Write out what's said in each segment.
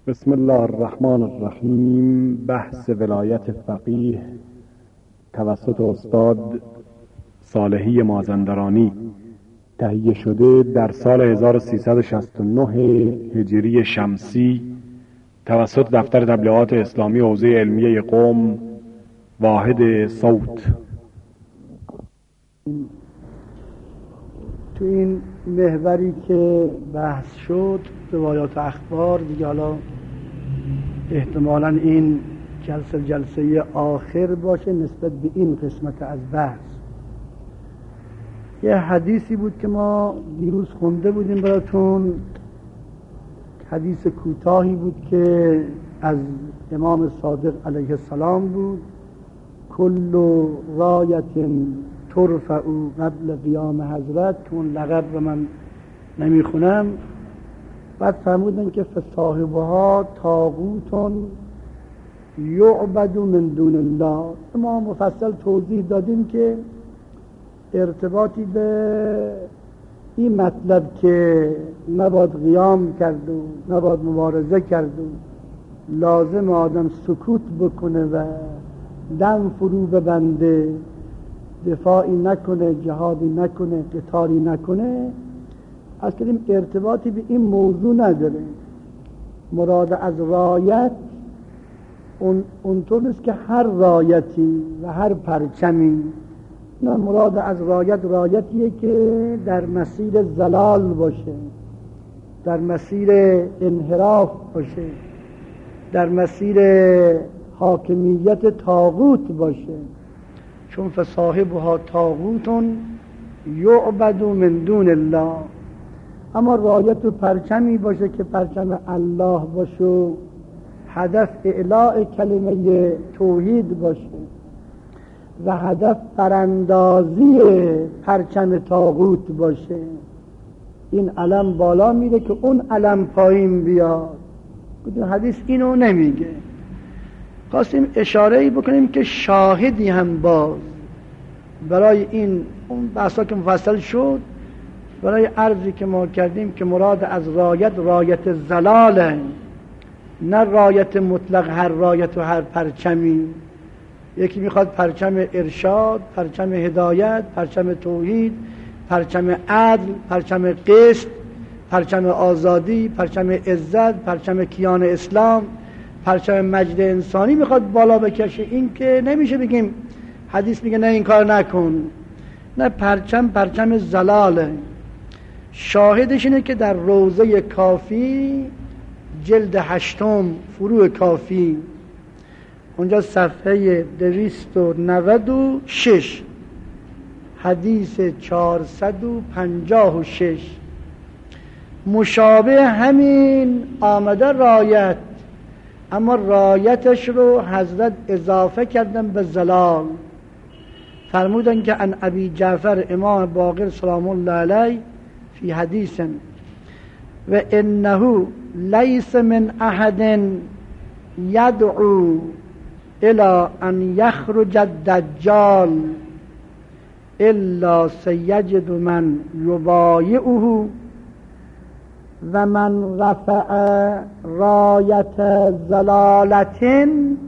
بسم الله الرحمن الرحیم. بحث ولایت فقیه توسط استاد صالحی مازندرانی تهیه شده در سال 1369 هجری شمسی توسط دفتر تبلیغات اسلامی حوزه علمیه قم واحد صوت. تو این محوری که بحث شد روایات و اخبار دیگه، حالا احتمالاً این جلسه آخر باشه نسبت به این قسمت از بحث. یه حدیثی بود که ما دیروز خونده بودیم براتون، حدیث کوتاهی بود که از امام صادق علیه السلام بود: کل رایت ترفع قبل قیام حضرت، که اون لقب رو من نمیخونم. بعد فرمودن که فصاحبها طاغوت یعبد من دون الله. ما مفصل توضیح دادیم که ارتباطی به این مطلب که نباید قیام کرد و نباید مبارزه کرد و لازم آدم سکوت بکنه و دم فرو ببنده، دفاعی نکنه، جهادی نکنه، قتالی نکنه، از کردیم ارتباطی به این موضوع نداره. مراد از رایت اونطور نیست که هر رایتی و هر پرچمی، نه، مراد از رایتیه که در مسیر زلال باشه، در مسیر انحراف باشه، در مسیر حاکمیت طاغوت باشه. چون فصاحبها طاغوت یعبد من دون الله. اما رایت و پرچمی باشه که پرچم الله باشه و هدف اعلاء کلمه توحید باشه و هدف براندازی پرچم طاغوت باشه، این علم بالا میره که اون علم پایین بیاد. حدیث اینو نمیگه. خواستیم اشاره‌ای بکنیم که شاهدی هم باز برای این اون بحثا که مفصل شد، برای عرضی که ما کردیم که مراد از رایت زلاله، نه رایت مطلق هر رایت و هر پرچمی. یکی میخواد پرچم ارشاد، پرچم هدایت، پرچم توحید، پرچم عدل، پرچم قسط، پرچم آزادی، پرچم عزت، پرچم کیان اسلام، پرچم مجد انسانی میخواد بالا بکشه. این که نمیشه بگیم حدیث میگه نه این کار نکن. نه، پرچم زلاله. شاهدش اینه که در روضه کافی جلد 8 فروع کافی، اونجا صفحه 296 حدیث 456 مشابه همین آمده رایت، اما رایتش رو حضرت اضافه کردن به زلال. فرمودن که عن ابی جعفر امام باقر سلام الله علیه فی حدیث و انه لیس من احد یدعو الى ان یخرج الدجال الا سیجد من یبایعه و من رفع رایت زلالت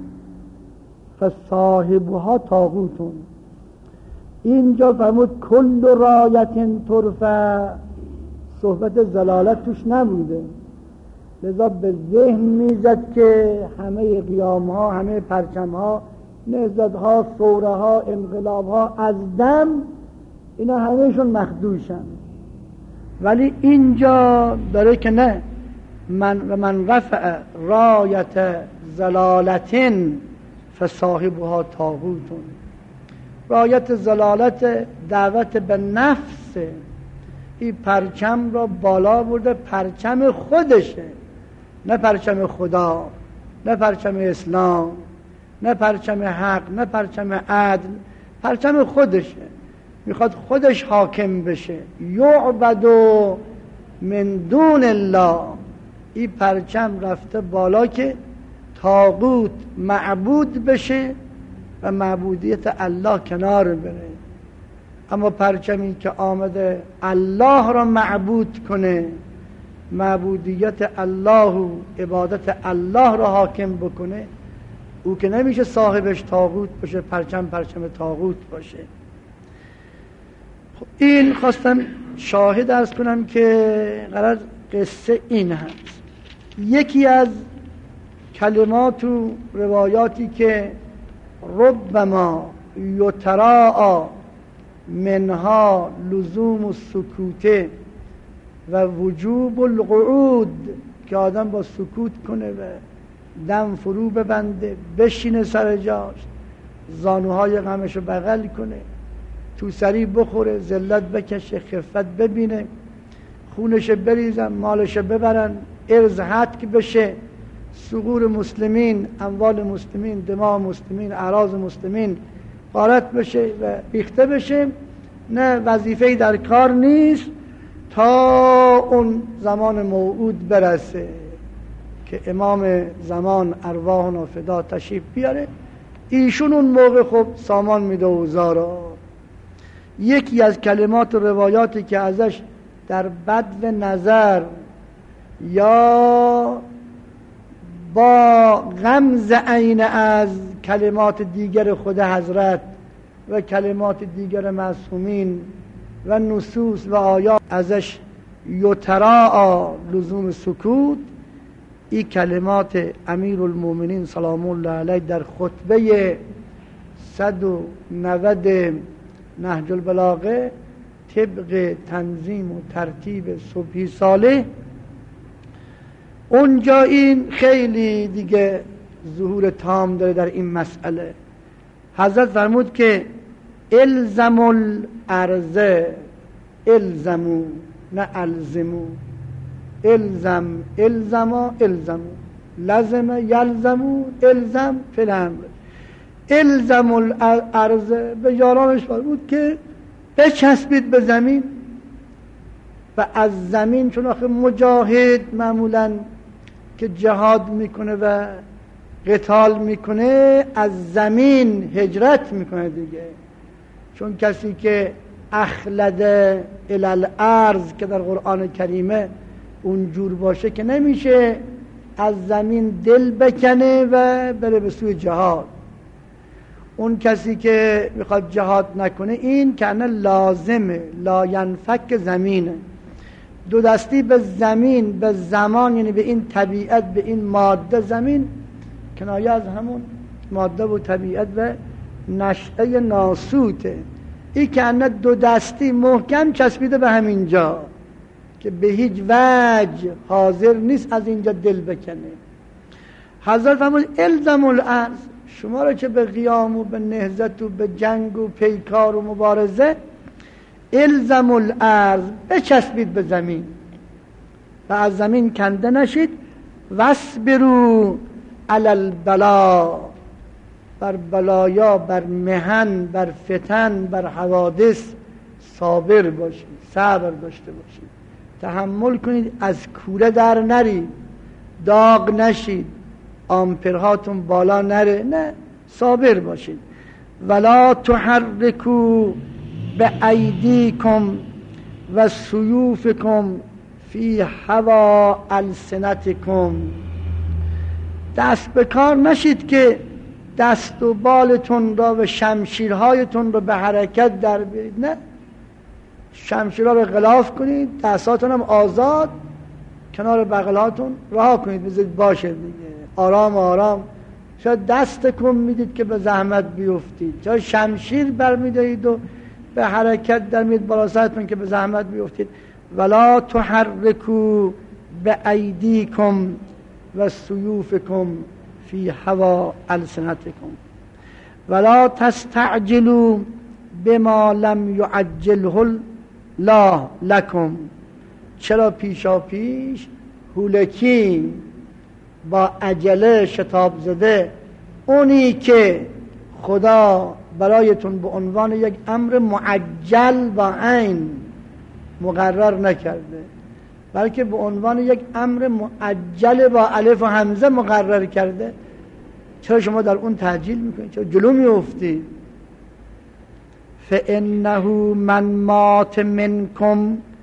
فصاحبها طاغوت. اینجا فرمود کل رایت ترفع، صحبت زلالت توش نبوده، لذا به ذهن میزد که همه قیام ها، همه پرچم ها، نهضت ها، ثوره ها، انقلاب ها از دم، اینا همهشون مخدوشن. ولی اینجا داره که نه، من رفع رایت زلالت فصاحبها طاغوت. رایت زلالت دعوت به نفس، این پرچم را بالا برده، پرچم خودشه، نه پرچم خدا، نه پرچم اسلام، نه پرچم حق، نه پرچم عدل، پرچم خودشه. میخواد خودش حاکم بشه. یعبد من دون الله. این پرچم رفته بالا که طاغوت معبود بشه و معبودیت الله کنار بره. اما پرچمی که آمده الله را معبود کنه، معبودیت الله و عبادت الله را حاکم بکنه، او که نمیشه صاحبش طاغوت باشه، پرچم طاغوت باشه. خب این خواستم شاهد عرض کنم که قرار قصه این هست. یکی از کلمات و روایاتی که ربما یتراء منها لزوم السکوت و وجوب القعود، که آدم با سکوت کنه و دم فرو ببنده، بشینه سر جاش، زانوهای غمشو بغل کنه، تو سری بخوره، ذلت بکشه، خفت ببینه، خونش بریزن، مالش ببرن، ارز هتک بشه، ثغور مسلمین، اموال مسلمین، دماء مسلمین، اعراض مسلمین غارت بشه و ریخته بشه. نه، وظیفه‌ای در کار نیست تا اون زمان موعود برسه که امام زمان ارواحنا فدا تشریف بیاره، ایشون اون موقع خب سامان میده اوزارا. یکی از کلمات و روایاتی که ازش در بدو نظر یا با غمز عین از کلمات دیگر خود حضرت و کلمات دیگر معصومین و نصوص و آیات ازش یتراء لزوم سکوت، این کلمات امیر المومنین سلام الله علیه در خطبه 190 نهج البلاغه طبق تنظیم و ترتیب صبحی صالح، اونجا این خیلی دیگه ظهور تام داره در این مسئله. حضرت فرمود که الزم الارض، الزمو نه الزمو، الزمو لزم یلزمو، الزم فی الامر، الزم الارض. به یارانش فرمود که بچسبید به زمین و از زمین، چون آخه مجاهد معمولاً که جهاد میکنه و قتال میکنه از زمین هجرت میکنه دیگه، چون کسی که اخلد الی الارض که در قرآن کریمه اونجور باشه که نمیشه از زمین دل بکنه و بره به سوی جهاد. اون کسی که میخواد جهاد نکنه این کنه لازمه، لا ینفک زمینه، دو دستی به زمین، به زمان، یعنی به این طبیعت، به این ماده. زمین کنایه از همون ماده و طبیعت و نشأه ناسوته. این کنه دو دستی محکم چسبیده به همین جا که به هیچ وجه حاضر نیست از اینجا دل بکنه. حضرت فرمود الزم الارض، شما را که به قیام و به نهضت و به جنگ و پیکار و مبارزه، الزم الارض، بچسبید به زمین و از زمین کنده نشید. واصبروا علی البلا، بر بلایا، بر محن، بر فتن، بر حوادث صابر باشید، صبر داشته باشید، تحمل کنید، از کوره در نرید، داغ نشید، آمپرهاتون بالا نره، نه، صابر باشید. ولا تحرکوا به ایدیکم و سیوفکم فی هوا السنتکم، دست به کار نشید که دست و بالتون را و شمشیرهایتون را به حرکت در بیارید، نه، شمشیرها را غلاف کنید، دستاتون هم آزاد کنار بغلاتون رها کنید، بذارید باشه دیگه، آرام آرام. شاید دستکم میدید که به زحمت بیفتید، شاید شمشیر برمیدارید و به حرکت در میید بالا سرتون که به زحمت بیفتید. ولا تحرکوا به ایدیکم و سیوفکم فی هوا السنتکم ولا تستعجلوا بما لم یعجله الله لکم، چرا پیشا پیش هولکی با عجله شتاب زده اونی که خدا برایتون به عنوان یک امر معجل با عین مقرر نکرده، بلکه به عنوان یک امر معجل با الف و همزه مقرر کرده، چرا شما در اون تعجیل میکنید؟ چرا جلو میافتید؟ فانه من مات منکم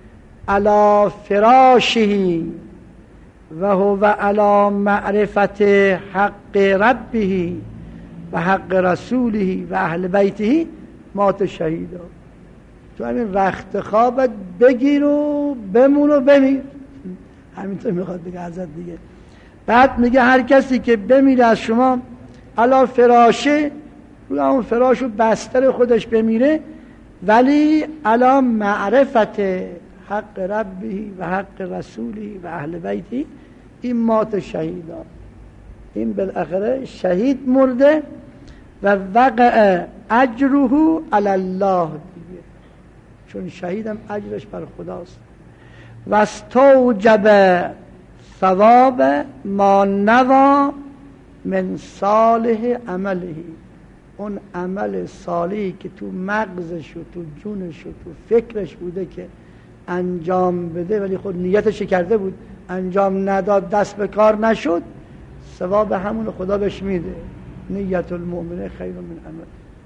علی فراشه و هو علی معرفت حق ربه و حق رسوله و اهل بیته مات شهیدا. تو همین رخت خوابت بگیر و بمون و بمیر. همینطور میخواد بگه حضرت دیگه. بعد میگه هر کسی که بمیره از شما علی فراشه، روی اون فراش و بستر خودش بمیره، ولی علی معرفت حق ربه و حق رسوله و اهل بیته، این مات شهیدا، این بالاخره شهید مرده و وقع اجره علی الله دیگه، چون شهیدم اجرش بر خداست. و استوجب ثواب ما نوا من صالح عمله، اون عمل صالحی که تو مغزش و تو جونش و تو فکرش بوده که انجام بده، ولی خود نیتش کرده بود انجام نداد، دست به کار نشد، ثواب همون خدا بهش میده. نیت المؤمن خیر من عمل.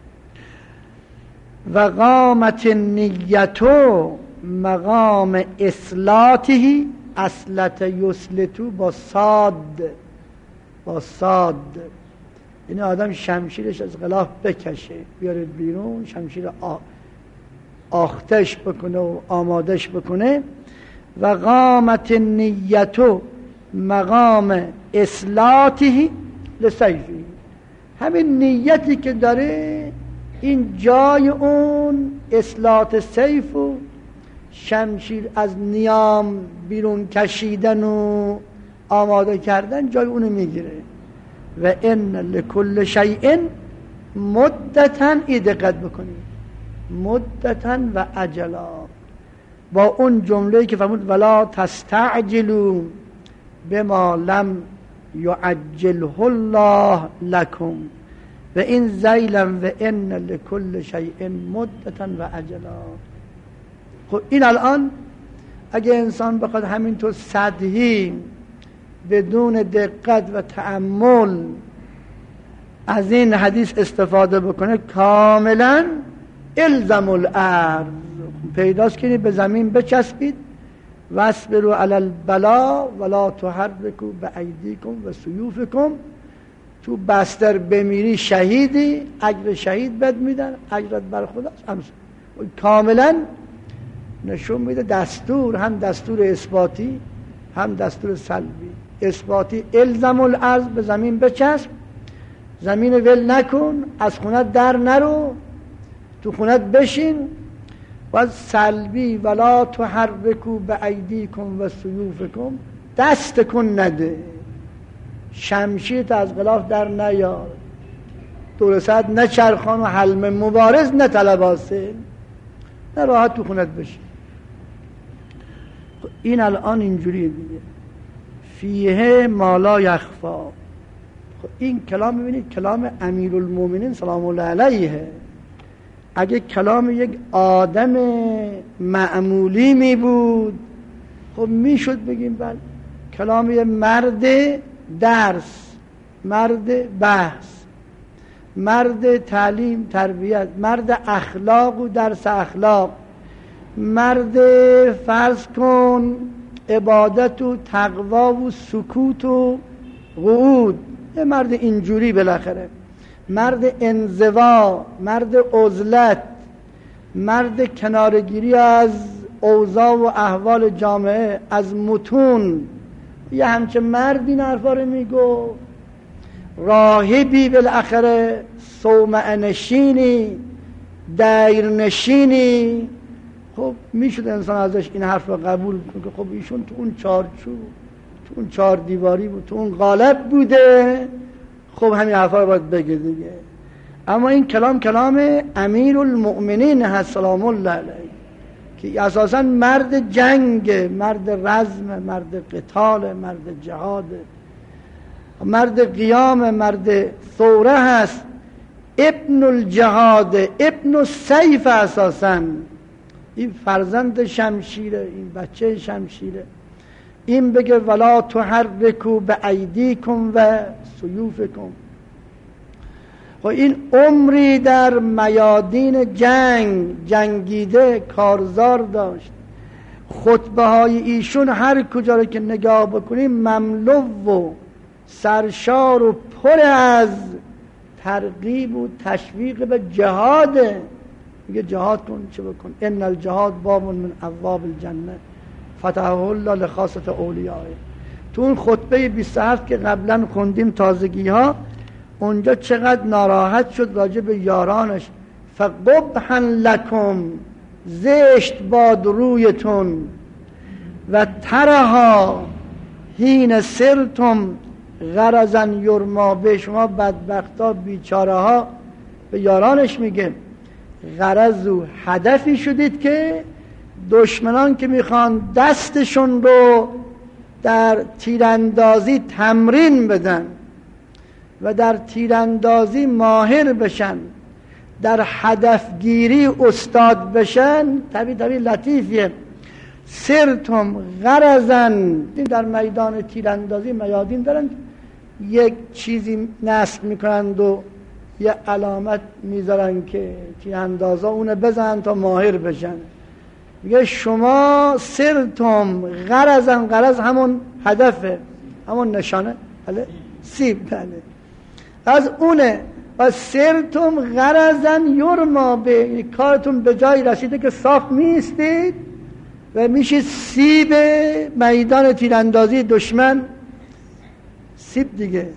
و قامت نیتو مقام اصلاته، اصلت یسلتو با صاد، یعنی آدم شمشیرش از غلاف بکشه بیارد بیرون، شمشیر آختش بکنه و آمادش بکنه. و قامت نیتو مقام اصلاته لسیفی، همین نیتی که داره این جای اون اصلاح سیف و شمشیر از نیام بیرون کشیدن و آماده کردن جای اونو میگیره. و ان لکل شیء مدتا، دقت بکنید، مدتا و اجلا، با اون جمله‌ای که فرمود ولا تستعجلوا بما لم یعجله الله لكم و این زیلم و ان لکل شیء مدتا و اجلا. خب این الان اگه انسان بخواد همینطور سطحی بدون دقت و تأمل از این حدیث استفاده بکنه، کاملا الزم الارض، پیداست که به زمین بچسبید، واصبروا علی البلا ولا تحرکوا بایدیکم و سیوفکم، تو بستر بمیری شهیدی، اجر شهید بد میدن، اجرت بر خداست. کاملا نشون میده دستور، هم دستور اثباتی هم دستور سلبی. اثباتی الزم الارض، به زمین بچسب، زمین ول نکن، از خونت در نرو، تو خونت بشین. و سلبی ولا تحرکوا بایدیکم و سیوفکم، دست کن نده، شمشیرت از غلاف در نیار، دور ساعت نچرخان و حلم مبارز نطلب حاصل، نه راحت تو خونت بشین. این الان اینجوریه دیگه، فیه ما لا یخفا. این کلام ببینید کلام امیرالمومنین سلام الله علیه. اگه کلام یک آدم معمولی می بود خب میشد بگیم بله کلام یک مرد درس، مرد بحث، مرد تعلیم تربیت، مرد اخلاق و درس اخلاق، مرد فرض کن عبادت و تقوا و سکوت و قعود، یه مرد اینجوری بالاخره، مرد انزوا، مرد عزلت، مرد کنارگیری از اوضاع و احوال جامعه، از متون، یه همچه مرد این حرفا رو میگو. راهبی بالاخره، صومعه نشینی، دیر نشینی، خب میشد انسان ازش این حرف رو قبول کنه. خب ایشون تو اون چارچوب، تو اون چار دیواری بود، تو اون قالب بوده، خب همین حرفا رو باید بگه دیگه. اما این کلام امیرالمؤمنین هست سلام الله علیه، که اساسا مرد جنگ، مرد رزم، مرد قتال، مرد جهاد، مرد قیام، مرد ثوره هست، ابن الجهاد، ابن السیف، اساسا این فرزند شمشیره، این بچه شمشیره. این بگه ولا تحرکوا بایدیکم و سیوفکم. و این عمری در میادین جنگ جنگیده، کارزار داشت، خطبه های ایشون هر کجا رو که نگاه بکنیم مملو و سرشار و پر از ترغیب و تشویق به جهاده. میگه جهاد کن، چه بکن؟ ان الجهاد باب من ابواب الجنه فتحه الله لخاصه اولیاء. تو اون خطبه 27 که قبلا خوندیم تازگی ها، اونجا چقدر ناراحت شد راجع به یارانش. فقبحا لکم، زشت باد رویتون، و ترها حین سرتم غرضا یرما به. شما بدبختا بیچاره ها، به یارانش میگه غرض و هدفی شدید که دشمنان که میخوان دستشون رو در تیراندازی تمرین بدن و در تیراندازی ماهر بشن، در هدفگیری استاد بشن. طبیعی لطیفیه. سرتم غرضا، در میدان تیراندازی میادین دارن یک چیزی نصب میکنند و یه علامت میذارن که تیراندازا اونو بزنن تا ماهر بشن. میگه شما سرتم غرضا، غرض همون هدفه، همون نشانه، بله سیب، بله از اونه. و سرتم غرضا یرما به، کارتون به جایی رسیده که صاف میستید و میشه سیب میدان تیراندازی دشمن. سیب دیگه،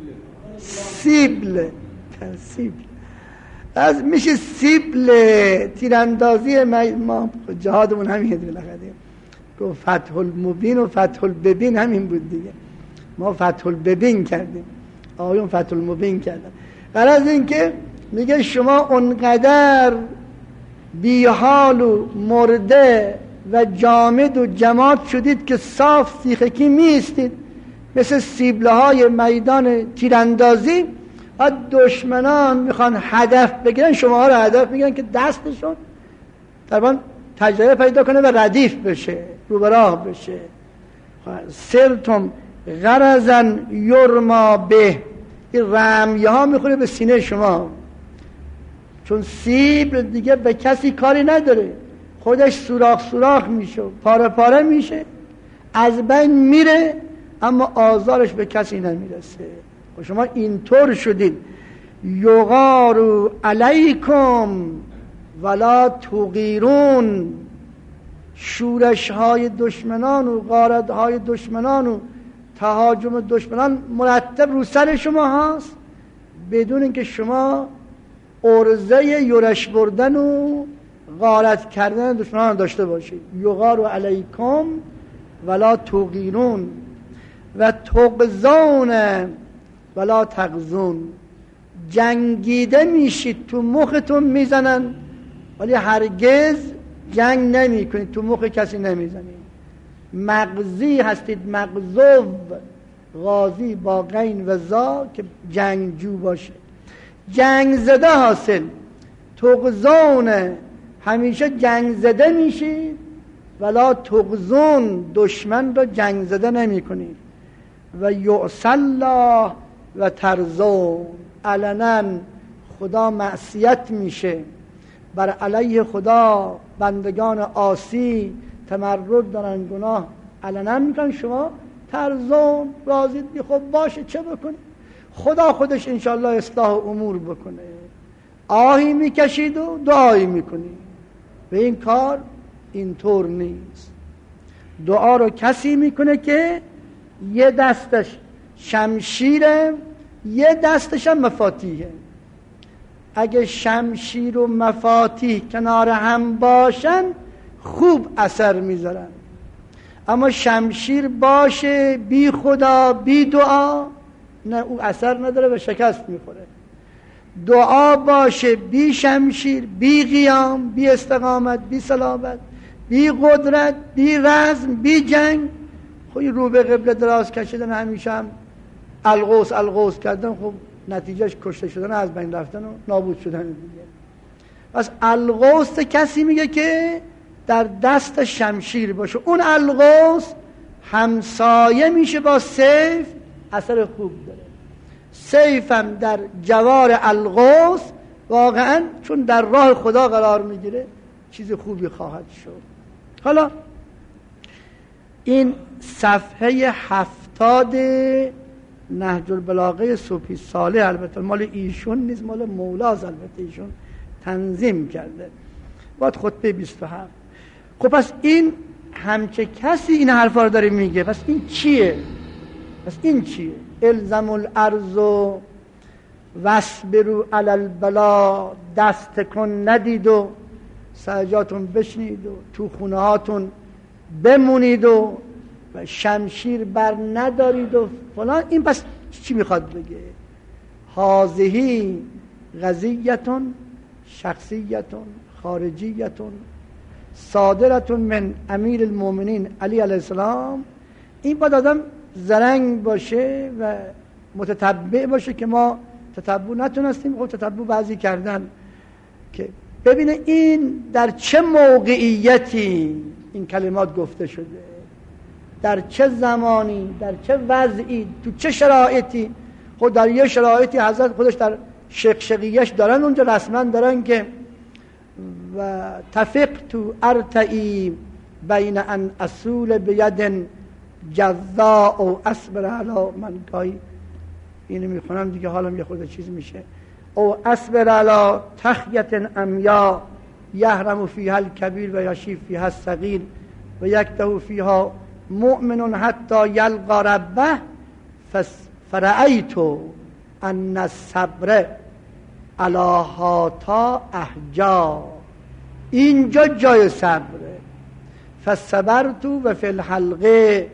سیبل، سیبل از میشه سیبل تیراندازی ما. جهادمون همین بالاخره گفت فتح المبین و فتح الببین همین بود دیگه. ما فتح الببین کردیم، آقایون فتح المبین کردن. غرض این که میگه شما اونقدر بیحال و مرده و جامد و جماد شدید که صاف سیخکی میستید مثل سیبله های میدان تیراندازی. و دشمنان میخوان هدف بگیرن، شما رو هدف بگیرن که دستشون طبعا تجربه پیدا کنه و ردیف بشه، رو به راه بشه. سرتم غرضا یرما به، این رمیه ها میخوره به سینه شما، چون سیب دیگه به کسی کاری نداره، خودش سوراخ میشه، پاره پاره میشه، از بین میره، اما آزارش به کسی نمیرسه. و شما اینطور شدید. یغار علیکم ولا تغیرون، شورش های دشمنان و غارت های دشمنان و تهاجم دشمنان مرتب رو سر شما هست، بدون اینکه شما عرضه یورش بردن و غارت کردن دشمنان داشته باشید. یغار علیکم ولا تغیرون و تغزون ولا تغزون، جنگیده میشید، تو مختون میزنن ولی هرگز جنگ نمی کنید، تو مخ کسی نمیزنید. مغزی هستید، مغزو، غازی با غین و زا که جنگجو باشه، جنگ زده حاصل. تغزون، همیشه جنگ زده میشید، ولا تغزون، دشمن را جنگ زده نمی کنید. و یعصی الله و ترزون، علنا خدا معصیت میشه، بر علیه خدا بندگان عاصی تمرد دارن، گناه علنا میکنن، شما ترزون راضی. خب باشه چه بکنی، خدا خودش انشاءالله اصلاح امور بکنه. آهی میکشید و دعایی میکنید. به این کار اینطور نیست. دعا رو کسی میکنه که یه دستش شمشیره، یه دستش هم مفاتیحه. اگه شمشیر و مفاتیح کنار هم باشن خوب اثر میذارن، اما شمشیر باشه بی خدا بی دعا، نه او اثر نداره و شکست میخوره. دعا باشه بی شمشیر، بی قیام، بی استقامت، بی صلابت، بی قدرت، بی رزم، بی جنگ، خب رو به قبله دراز کشیدن، همیشه هم الغوث کردن، خب نتیجهش کشته شدن، از بین رفتن و نابود شدن دیگه. پس الغوث کسی میگه که در دست شمشیر باشه، اون الغوث همسایه میشه با سیف، اثر خوب داره. سیفم در جوار الغوث واقعا چون در راه خدا قرار میگیره چیز خوبی خواهد شد. حالا این صفحه 70 نهج البلاغه صوفی صالح، البته مال ایشون نیست، مال مولاست، البته ایشون تنظیم کرده، باید خطبه 27. خب پس این همچه کسی این حرفا رو داره میگه، پس این چیه؟ الزم الارض و واصبروا علی البلا، دست کن ندید و سجاتون بشنید و تو خونه هاتون بمونید و شمشیر بر ندارید و فلان. این پس چی میخواد بگه؟ هذه قضیتون شخصیتون خارجیتون صادرتون من امیر المؤمنین علی علیه السلام. این باید آدم زرنگ باشه و متتبع باشه که ما تتبع نتونستیم. خب تتبع بعضی کردن که ببینه این در چه موقعیتی این کلمات گفته شده، در چه زمانی، در چه وضعی، تو چه شرایطی. خود در یه شرایطی حضرت خودش در شقشقیش دارن، اونجا رسما دارن که و تفقت ارتعی بین ان اصول بید جزاء او اصبر علی من. گاهی اینو میخونم دیگه حالم یه خورده چیز میشه. او اصبر علی تخیت امیا یحرم فیها الکبیر و یشیب فیها الصغیر و یکته فیها مؤمن حتی یلقا ربه فرأیت ان الصبر علی هاتا احجا. اینجا جای صبره. فصبرت و فی الحلقه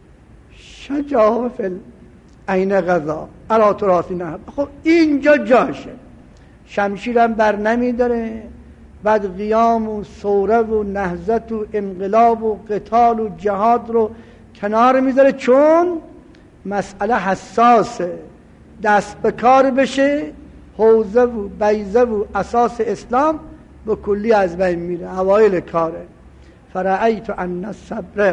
شجا و فی عین غذا الا تراثی نه. خب اینجا جاشه. شمشیرم بر نمیداره، بعد قیام و ثوره و نهضت و انقلاب و قتال و جهاد رو کنار میذاره، چون مسئله حساسه، دست به کار بشه حوزه و بیضه و اساس اسلام به کلی از بین میره، اوایل کاره. فرأیت ان الصبر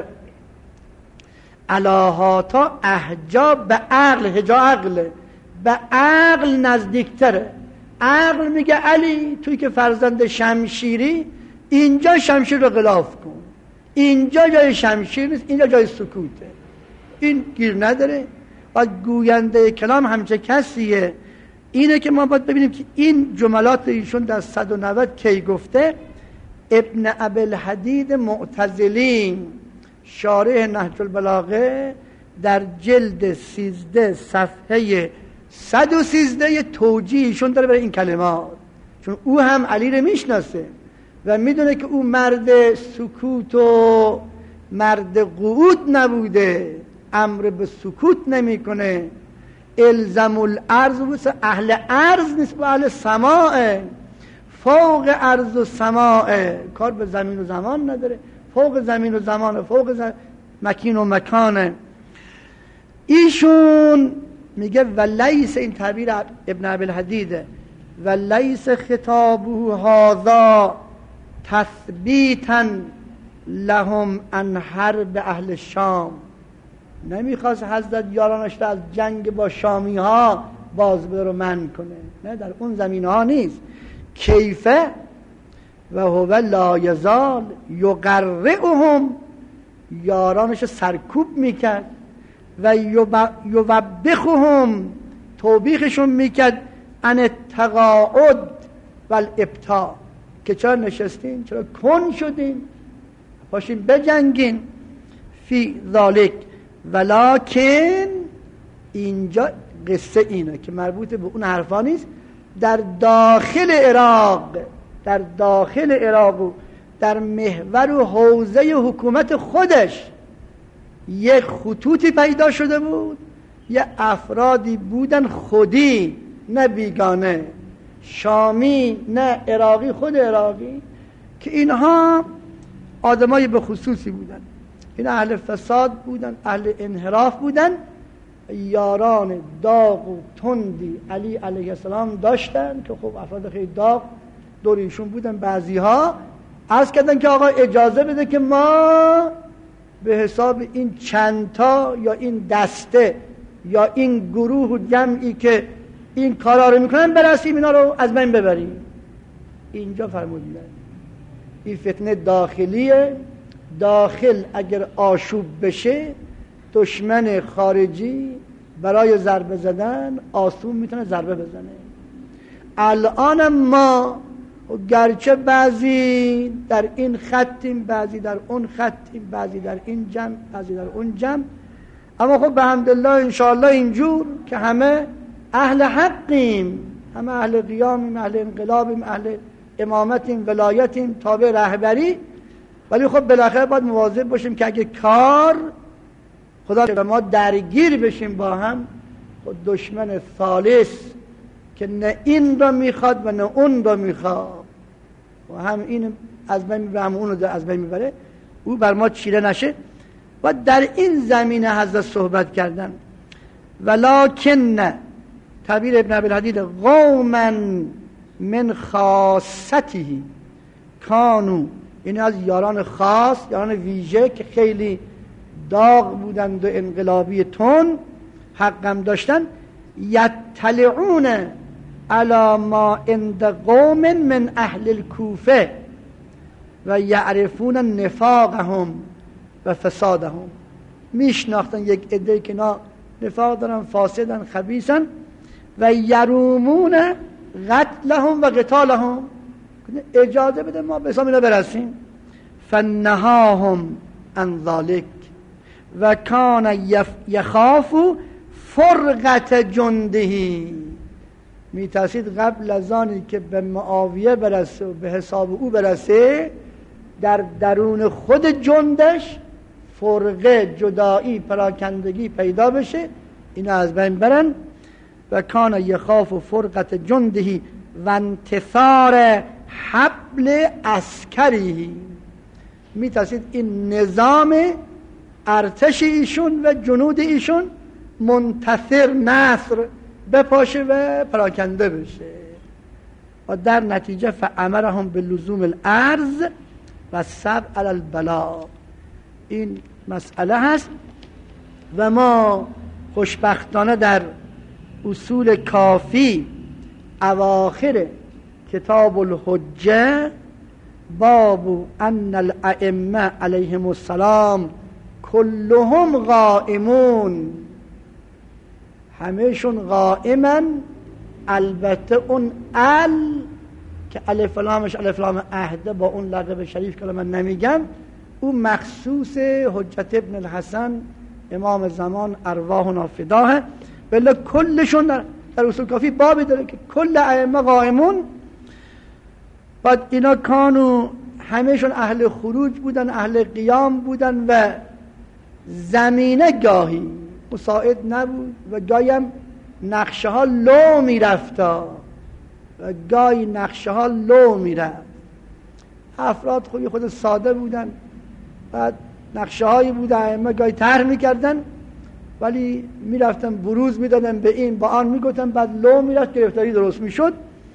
علی هاتا احجا. به عقل، هجا عقله، به عقل نزدیکتره. عقل میگه علی توی که فرزند شمشیری، اینجا شمشیر رو غلاف کن، اینجا جای شمشیر نیست، اینجا جای سکوته. این گیر نداره. و گوینده کلام همچه کسیه. اینه که ما باید ببینیم که این جملات ایشون در 190 کی گفته. ابن ابوالحدید معتزلی شارح نهج البلاغه در جلد 13 صفحه 113 توجیهشون داره برای این کلمات، چون او هم علی رو میشناسه و میدونه که او مرد سکوت و مرد قعود نبوده، امر به سکوت نمیکنه. الزم الارض واسه اهل ارض نیست، با اهل سماعه. فوق ارض و سماعه، کار به زمین و زمان نداره، فوق زمین و زمانه، فوق مکین و مکانه. ایشون میگه ولیس، این تعبیر ابن ابوالحدیده، ولیس خطابه هذا تثبیتا لهم عن حرب اهل شام. نمیخواست حضرت یارانش از جنگ با شامی ها باز برو من کنه، نه، در اون زمین ها نیست. کیفه و هو لا یزال یقرئهم، یارانش سرکوب میکرد و یوبخهم، توبیخشون میکرد عن التقاعد و الابطاء، که چرا نشستین، چرا کن شدین، پاشین بجنگین. فی ذالک ولکن، اینجا قصه اینه که مربوط به اون حرفا نیست. در داخل عراق، در داخل عراق و در محور و حوزه حکومت خودش یک خطوطی پیدا شده بود، یه افرادی بودن خودی، نه بیگانه، شامی نه عراقی، خود عراقی، که اینها آدمای به خصوصی بودن. این اهل فساد بودن، اهل انحراف بودن، یاران داغ و تندی علی علیه السلام داشتن که خب افراد خیلی داغ دور ایشون بودن. بعضی ها عرض کردن که آقا اجازه بده که ما به حساب این چندتا یا این دسته یا این گروه و جمعی که این کارا رو میکنن برسیم اینا رو از بین ببریم. اینجا فرمودن این فتنه داخلیه، داخل اگر آشوب بشه دشمن خارجی برای ضربه زدن آسون میتونه ضربه بزنه. الان ما گرچه بعضی در این خطیم، بعضی در اون خطیم، بعضی در این جمع، بعضی در اون جمع، اما خب به حمدالله انشاءالله اینجور که همه اهل حقیم، همه اهل قیامیم، اهل انقلابیم، اهل امامتیم، ولایتیم، تابع رهبری. ولی خب بالاخره باید مواظب باشیم که اگه کار خدا به ما درگیر بشیم با هم، خود دشمن ثالث که نه این را میخواد و نه اون را میخواد و هم این از بین میبره هم اون رو از بین میبره، او بر ما چیره نشه. و در این زمینه حضرت صحبت کردن ولکن تعبیر ابن ابی الحدید قوما من خاصته کانو، این از یاران خاص، یاران ویژه که خیلی داغ بودند و انقلابی تون حقم داشتن، یطلعون علی ما عند قوم من اهل الکوفه و یعرفون نفاقهم و فسادهم. میشناختن یک عده که اینا نفاق دارن، فاسدن، خبیثن، و یرومون قتلهم و قتالهم، اجازه بده ما به اسلام اینا برسیم. فنهاهم عن ذلك و کان یخاف فرقت جنده، میترسید قبل از آنی که به معاویه برسه و به حساب او برسه در درون خود جندش فرقه، جدایی، پراکندگی پیدا بشه، اینا از بین برن. و کان یخاف فرقت جنده و انتصار حبل عسکری، میترسید این نظام ارتش ایشون و جنود ایشون منتصر، نصر بپاشه و پراکنده بشه. و در نتیجه فامرهم بلزوم الارض و صبر علی البلاء. این مسئله هست و ما خوشبختانه در اصول کافی اواخر کتاب الحجه باب ان الائمه علیهم السلام کلهم قائمون، همهشون قائمن، البته اون که الف لامش الف لام عهده با اون لقب شریف که من نمیگم، او مخصوص حجت ابن الحسن امام زمان ارواحنا فداه. بله کلشون در اصول کافی بابی داره که کل ائمه قائمون. بعد اینا کانو همهشون اهل خروج بودن، اهل قیام بودن و زمینه گاهی مساعد نبود و گاهی هم نقشه ها لو میرفتا و گاهی نقشه ها لو میرفت. افراد خود ساده بودن، بعد نقشه هایی بود ائمه گاهی طرح میکردن ولی میرفتن بروز میدادن به این با آن میگفتن، بعد لو میرفت، گرفتاری درست میشد.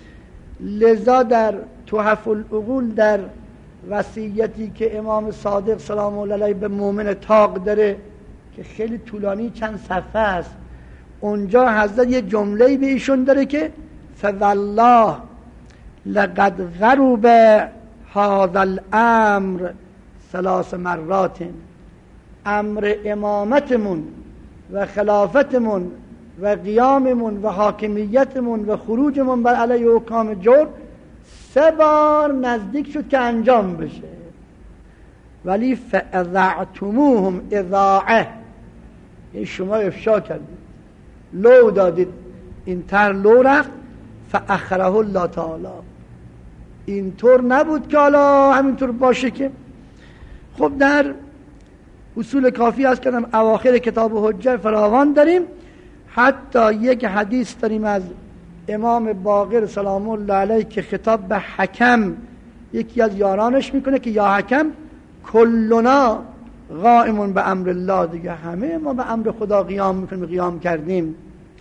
لذا در تحف العقول در وصیتی که امام صادق سلام الله علیه به مؤمن طاق داره که خیلی طولانی چند صفحه است، اونجا حضرت یه جمله‌ای به ایشون داره که فوالله لقد غرب هذا الامر 3 مرات، امر امامتمون و خلافتمون و قیاممون و حاکمیتمون و خروجمون بر علیه حکام جور 3 بار نزدیک شد که انجام بشه، ولی فاذعتموهم اذاعه، این شما افشا کردید، لو دادید، این تر لو رفت. فاخره الله تعالی، اینطور نبود که حالا همینطور باشه که. خب در اصول کافی هست کردم اواخر کتاب حجه فراوان داریم. حتی یک حدیث داریم از امام باقر سلام الله علیه که خطاب به حکم یکی از یارانش میکنه که یا حکم کلنا قائمون به امر الله، دیگه همه ما به امر خدا قیام میکنیم، قیام کردیم.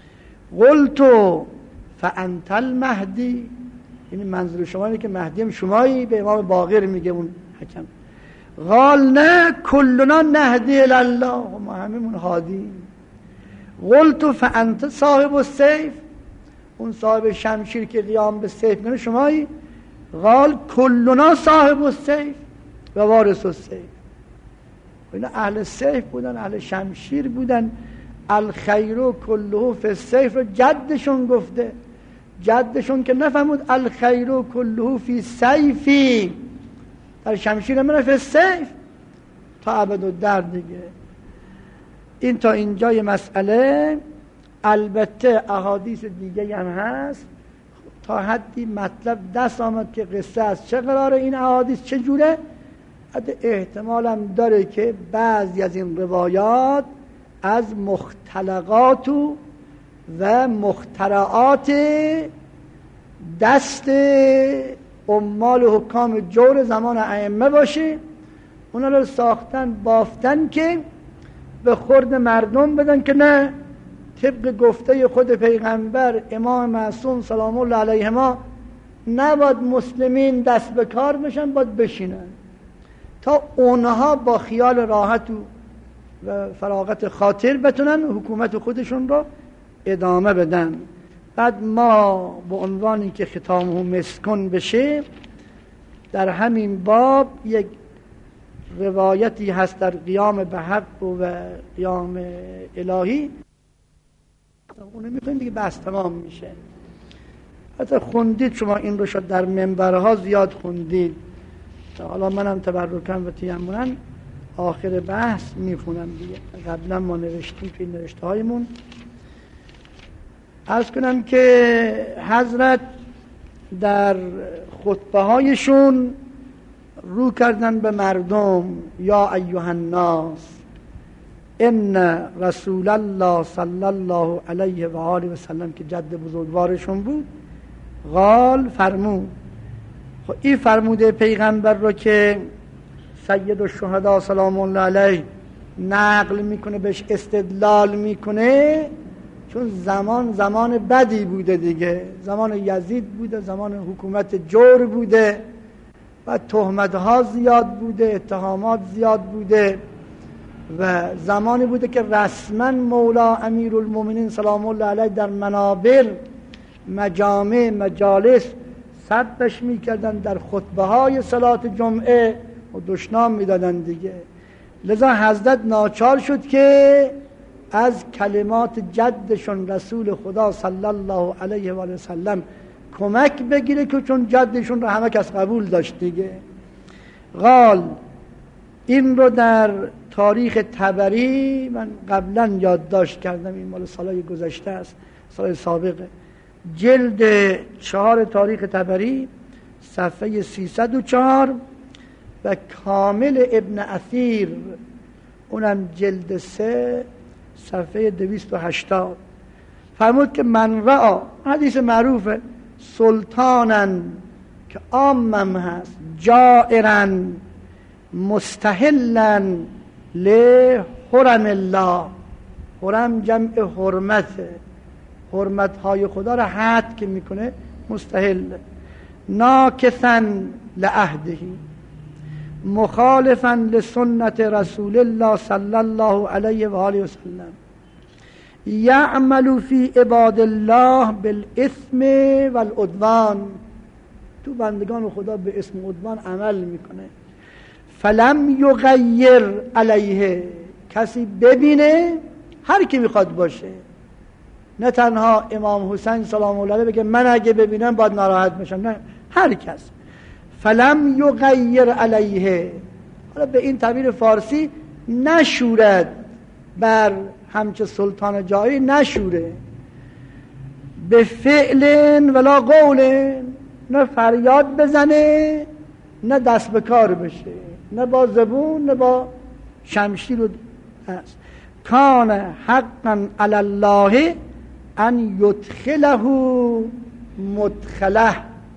قلتو فانت المهدی، این منظور شما اینه که مهدیم شمایی، به امام باقر میگه اون حکم. قال نه کلنا نهدی الله، ما هممون هادیم. قلتو فانت صاحب السیف، اون صاحب شمشیر که قیام به سیف کنه شمایی. قال کلنا صاحب السیف و وارث السیف، اینا اهل سیف بودن، اهل شمشیر بودن. الخیر کله فی السیف رو جدشون گفته. جدشون که نفهمود الخیر کله فی سیفی، در شمشیر من فی السیف تا ابدالدهر دیگه. این تا اینجای مسئله. البته احادیث دیگه هم هست، تا حدی مطلب دست آمد که قصه از چه قراره، این احادیث چه جوره. حتی احتمال هم داره که بعضی از این روایات از مختلقات و مخترعات دست عمال حکام جور زمان ائمه باشه. اونا رو ساختن بافتن که به خورد مردم بدن که نه، طبق گفته خود پیغمبر امام معصوم سلام الله علیهما نباید مسلمین دست به کار بشن، باید بشینن تا اونها با خیال راحت و فراغت خاطر بتونن حکومت خودشون رو ادامه بدن. بعد ما به عنوانی که ختامه مسکن بشه، در همین باب یک روایتی هست در قیام به حق و قیام الهی، اونو میخواییم دیگه بحث تمام میشه. حتی خوندید شما این رو، شد در منبرها زیاد خوندید. حالا منم تبرکم و تیمونن آخر بحث میخونم دیگه. قبلا ما نوشتیم توی نوشته هایمون. عرض کنم که حضرت در خطبه هایشون رو کردن به مردم. یا ایها الناس ان رسول الله صلی الله علیه و آله و سلم که جد بزرگوارشون بود، قال فرمود. خب این فرموده پیغمبر رو که سید الشهدا سلام الله علیه نقل میکنه، بهش استدلال میکنه، چون زمان بدی بوده دیگه، زمان یزید بوده، زمان حکومت جور بوده و تهمت‌ها زیاد بوده، اتهامات زیاد بوده و زمانی بوده که رسما مولا امیرالمومنین سلام الله علیه در منابر، مجامع، مجالس صدش میکردن، در خطبه های صلات جمعه و دشنام میدادن دیگه. لذا حضرت ناچار شد که از کلمات جدشون رسول خدا صلی الله علیه و آله وسلم کمک بگیره، که چون جدشون رو همه کس قبول داشت دیگه. قال این رو در تاریخ طبری من قبلا یادداشت کردم، این مال سالهای گذشته است، سال سابقه، جلد 4 تاریخ طبری صفحه 304 و کامل ابن اثیر اونم جلد 3 صفحه 280 فرمود که من رأى، حدیث معروفه، سلطانن که عامم هست، جائرن مستحلن لحرم الله، حرم جمع حرمته، حرمت های خدا را حد که میکنه مستحل، ناکثن لعهدهی مخالفا لسنت رسول الله صلی الله علیه و آله و سلم، یعمل فی عباد الله بالاثم والعدوان، تو بندگان خدا به اسم عدوان عمل میکنه. فلم یغیر علیه، کسی ببینه، هر کی میخواد باشه، نه تنها امام حسین سلام الله علیه بگه من اگه ببینم باید ناراحت بشم، نه، هر کس. فلم یغیر علیه، حالا به این تعبیر فارسی نشورد بر همچه سلطان جایی، نشوره، به فعل ولا قول، نه فریاد بزنه نه دست به کار بشه، نه با زبون نه با شمشیر و دست. کان حقا علی الله ان یدخله مدخله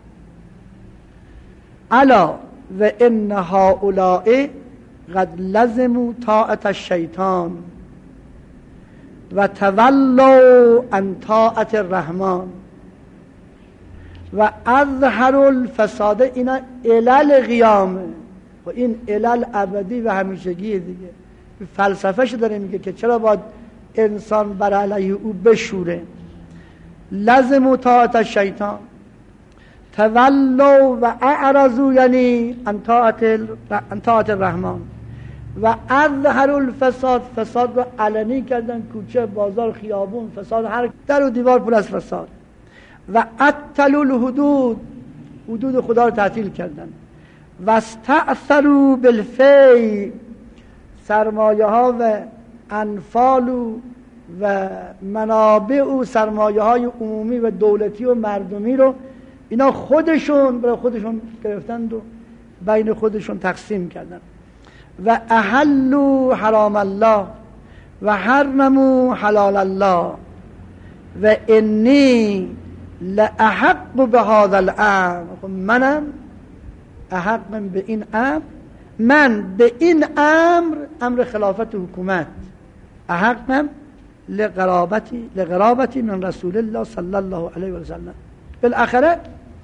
الا و ان هؤلاء قد لزموا طاعت الشیطان و تولوا عن طاعت الرحمن و اظهر الفساد. اینا علل قیامه و این علل ابدی و همیشگیه دیگه. فلسفهش داره میگه که چرا باید انسان بر علیه او بشوره. لازم طاعت الشیطان، تولوا و اعرضوا یعنی عن طاعت الرحمن، و اظهر الفساد، فساد رو علنی کردن، کوچه بازار خیابون فساد، هر در و دیوار پر از فساد. و عطلوا الحدود، حدود خدا رو تعطیل کردن. و استأثروا بالفی، سرمایه ها و انفال و منابع و سرمایه های عمومی و دولتی و مردمی رو اینا خودشون برای خودشون گرفتند و بین خودشون تقسیم کردن. و احلوا حرام الله و حرموا حلال الله و انی لاحق بهذا الامر، منم احق به این امر، من به این امر، امر خلافت حکومت، احقم لقرابتی من رسول الله صلی الله علیه و سلم. بالاخره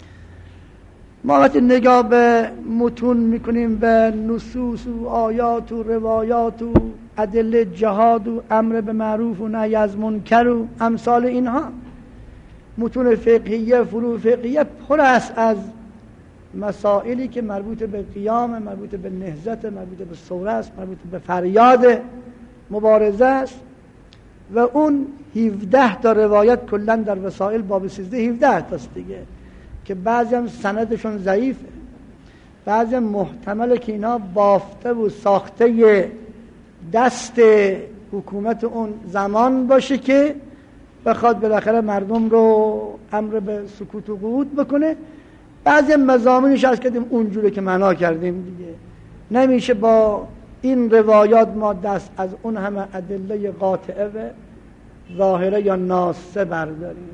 ما وقتی نگاه به متون میکنیم، به نصوص و آیات و روایات و ادله جهاد و امر به معروف و نهی از منکر و امثال اینها، متون فقهیه، فروع فقهیه پر است از مسائلی که مربوط به قیام، مربوط به نهضت، مربوط به ثوره است، مربوط به فریاد مبارزه است. و اون 17 تا روایت کلا در وسائل باب 13 17 تاست دیگه، که بعضی هم سندشون ضعیفه، بعضی هم محتمله که اینا بافته و ساخته دست حکومت اون زمان باشه که بخواد بالاخره مردم رو امر به سکوت و قعود بکنه. بعضی مضامینش هست که اونجوری که معنا کردیم دیگه، نمیشه با این روایات ما دست از اون همه ادله قاطعه و ظاهره یا ناسه برداریم.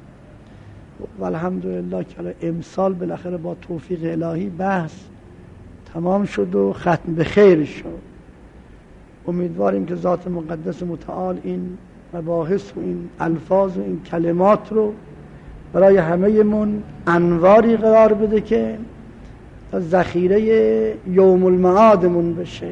و الحمدلله که امسال بالاخره با توفیق الهی بحث تمام شد و ختم به خیر شد. امیدواریم که ذات مقدس متعال این مباحث و این الفاظ و این کلمات رو برای همه من انواری قرار بده که ذخیره یوم المعادمون بشه.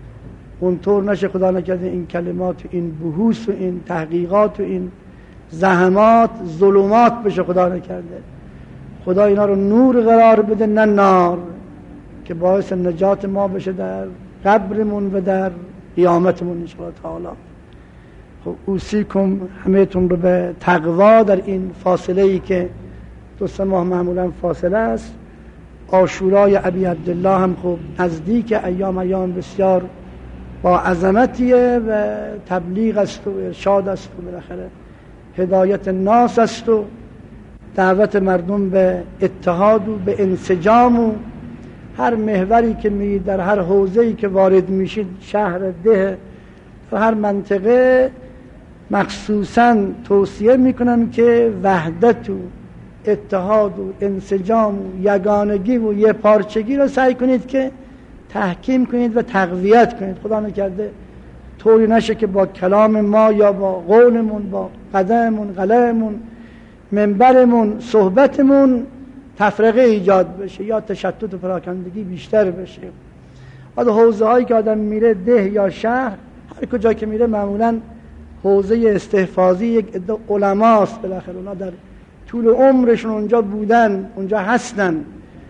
اونطور نشه خدا نکرده این کلمات و این بحوث و این تحقیقات و این زحمات ظلمات بشه، خدا نکرده. خدا اینا رو نور قرار بده نه نار، که باعث نجات ما بشه در قبرمون و در قیامتمون ان شاء الله تعالی. خب اوصیکم همه‌تون رو به تقوا در این فاصله ای که 2-3 ماه معمولا فاصله است. عاشورای ابی عبدالله هم خب نزدیک، ایام بسیار با عظمتیه و تبلیغ است و ارشاد است و بالاخره هدایت ناس است و دعوت مردم به اتحاد و به انسجام و هر محوری که میید، در هر حوزه‌ای که وارد میشید، شهر ده و هر منطقه، مخصوصاً توصیه میکنم که وحدت و اتحاد و انسجام و یگانگی و یه پارچگی رو سعی کنید که تحکیم کنید و تقویت کنید. خدا نکرده طوری نشه که با کلام ما یا با قولمون، با قدممون، قلممون، منبرمون، صحبتمون تفرقه ایجاد بشه یا تشتت و پراکندگی بیشتر بشه. بعد حوزه هایی که آدم میره، ده یا شهر، هر کجا که میره معمولاً حوزه استحفاظی یک عده علماست، بالاخره اونا در طول عمرشون اونجا بودن، اونجا هستن،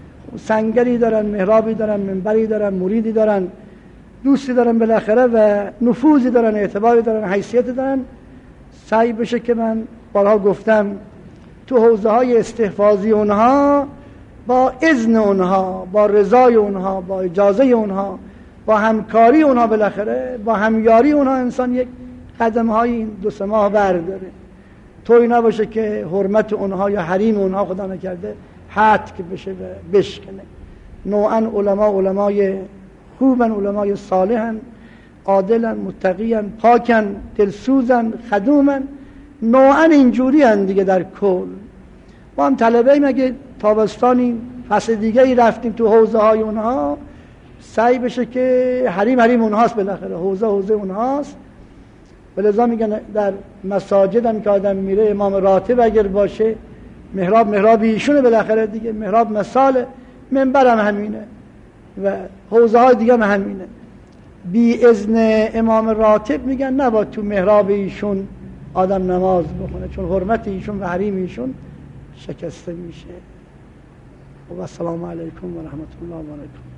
سنگری دارن، محرابی دارن، منبری دارن، مریدی دارن، دوستی دارن بالاخره و نفوذی دارن، اعتباری دارن، حیثیت دارن. سعی بشه که من بارها گفتم تو حوزه های استحفاظی اونها، با اذن اونها، با رضای اونها، با اجازه اونها، با همکاری اونها، بالاخره با همیاری اونها انسان یک قدم های این 2-3 ماه برداره. طوری نباشه که حرمت اونها یا حریم اونها خدا نکرده حتک بشه و بشکنه. نوعا علمای خوبن، علمای صالحن، عادلن، متقیان، پاکن، دلسوزن، خدومن، نوعا اینجوری هن دیگه. در کل ما هم طلبه ایم، اگه تابستانی فصل دیگه ای رفتیم تو حوزه های اونها، سعی بشه که حریم اونهاست، بالاخره حوزه اونهاست. ولذا میگن در مساجد هم که آدم میره، امام راتب اگر باشه، محراب ایشونه، بالاخره دیگه محراب مثال، منبر هم همینه و حوزه های دیگه هم همینه. بی اذن امام راتب میگن نباید تو محراب ایشون آدم نماز بخونه، چون حرمت ایشون و حریم ایشون شکسته میشه. و السلام علیکم و رحمت الله و برکاته.